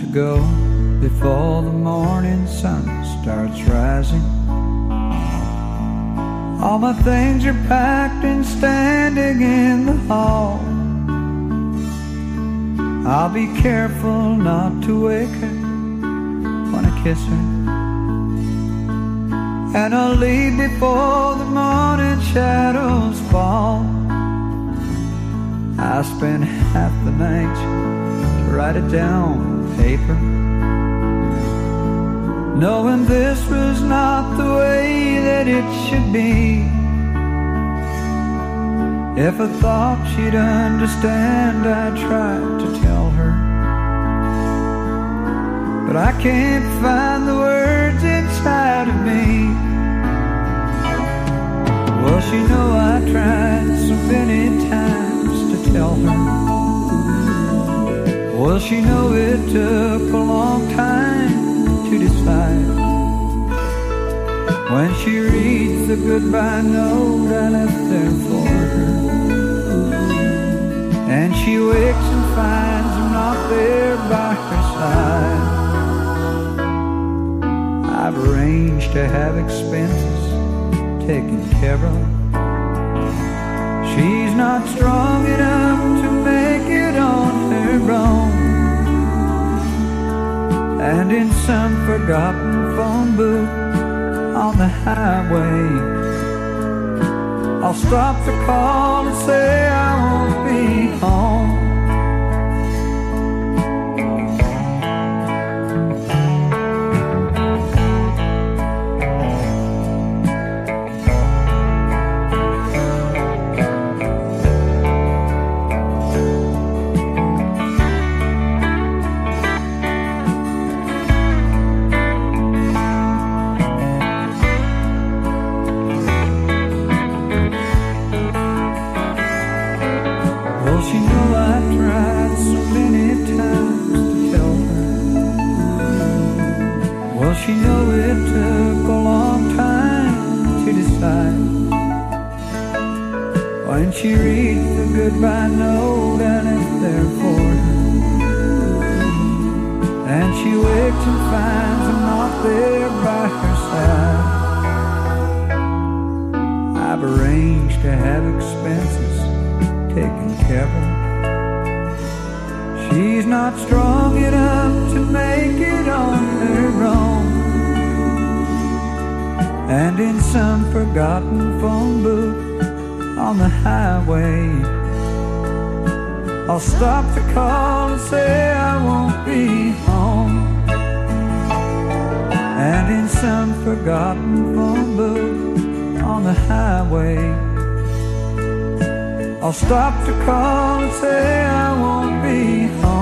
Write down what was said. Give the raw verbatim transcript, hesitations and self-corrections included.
to go before the morning sun starts rising. All my things are packed and standing in the hall. I'll be careful not to wake her when I kiss her, and I'll leave before the morning shadows fall. I spent half the night to write it down on paper, knowing this was not the way that it should be. If I thought she'd understand, I tried to tell her, but I can't find the words inside of me. Well, she know I tried so many times to tell her. Well, she know it took a long time to decide. When she reads the goodbye note I left there for her, and she wakes and finds I'm not there by her side, I've arranged to have expenses taken care of. She's not strong enough to make it on her own, and in some forgotten phone booth on the highway, I'll stop the call and say I won't be home. She know I tried so many times to tell her. Well, she know it took a long time to decide. When she reads the goodbye note I left there for her, and she wakes and finds I'm not there by her side, I've arranged to have expenses taken care of. She's not strong enough to make it on her own, and in some forgotten phone booth on the highway, I'll stop the call and say I won't be home, and in some forgotten phone booth on the highway, I'll stop the call and say I won't be home.